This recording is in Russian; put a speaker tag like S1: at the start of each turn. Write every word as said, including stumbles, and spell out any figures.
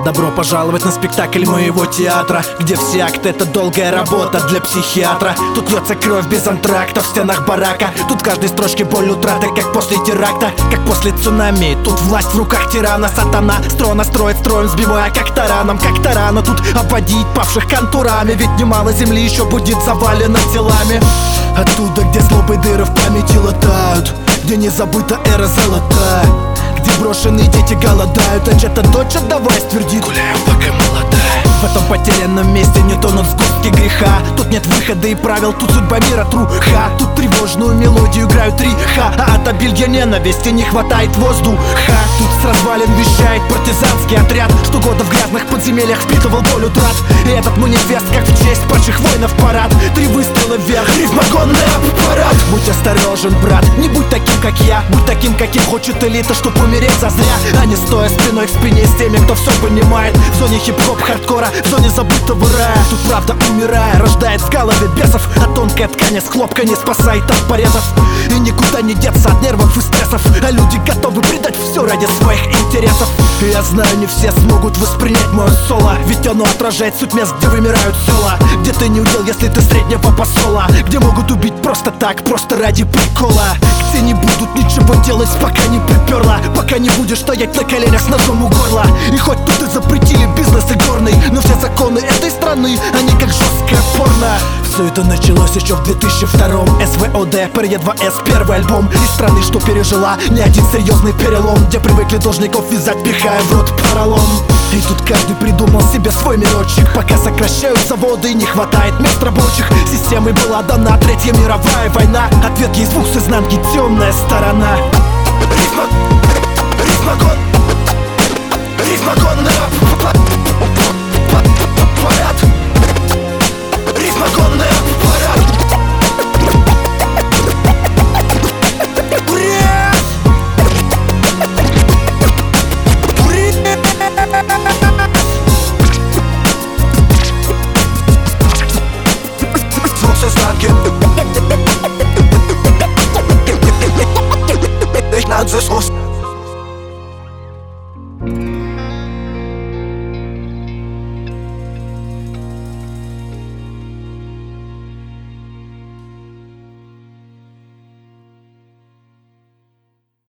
S1: Добро пожаловать на спектакль моего театра, где все акты — это долгая работа для психиатра. Тут льется кровь без антракта в стенах барака. Тут в каждой строчке боль утраты, как после теракта, как после цунами. Тут власть в руках тирана, сатана с трона строит строем, сбивая как тараном, как тарана. Тут обводить павших контурами, ведь немало земли еще будет завалено телами. Оттуда, где злобы дыры в памяти латают, где не забыта эра золотая, где брошенные дети голодают, а чья-то дочь отдавай твердит: гуляю, пока молодая. В этом потерянном месте не тонут сгустки греха. Тут нет выхода и правил, тут судьба мира труха. Тут тревожную мелодию играют три ха, а от обилья ненависти не хватает воздуха. Тут с развалин вещает партизанский отряд, что года в грязных подземельях впитывал боль утрат. И этот манифест, как в честь падших воинов парад. Три выстрела вверх, рифмогонный аппарат. Будь осторожен, брат, не будь таким, как я. Будь таким, каким хочет элита, чтоб умереть зазря, а не стоя спиной к спине с теми, кто все понимает. В зоне хип-хоп, хардкора, в зоне забытого рая. Тут правда, умирая, рождает в голове бесов, а тонкая ткань из хлопка не спасает от порезов. И никуда не деться от нервов и стрессов, а люди готовы предать все ради своих интересов. И я знаю, не все смогут воспринять мое соло, ведь оно отражает суть мест, где вымирают села. Где ты не удел, если ты среднего посола, где могут убить просто так, просто ради прикола. Где не будут ничего делать, пока не приперла, пока не будешь стоять на коленях с ножом у горла. И хоть тут и запретили бизнес игорный, но все законы этой страны, они как жесткое порно. Все это началось еще в две тысячи втором. эс вэ о дэ, пэ эр е два эс, первый альбом из страны, что пережила не один серьезный перелом, где привыкли должников вязать, пихая в рот поролон. И тут каждый придумал себе свой мирочек, пока сокращают заводы и не хватает мест рабочих. Системой была дана Третья мировая война, ответ ей звук с изнанки, темная сторона. Рифма, рифмогон, рифмогонный аппарат, рифмогонный аппарат. Звук с изнанки. Ich nannte es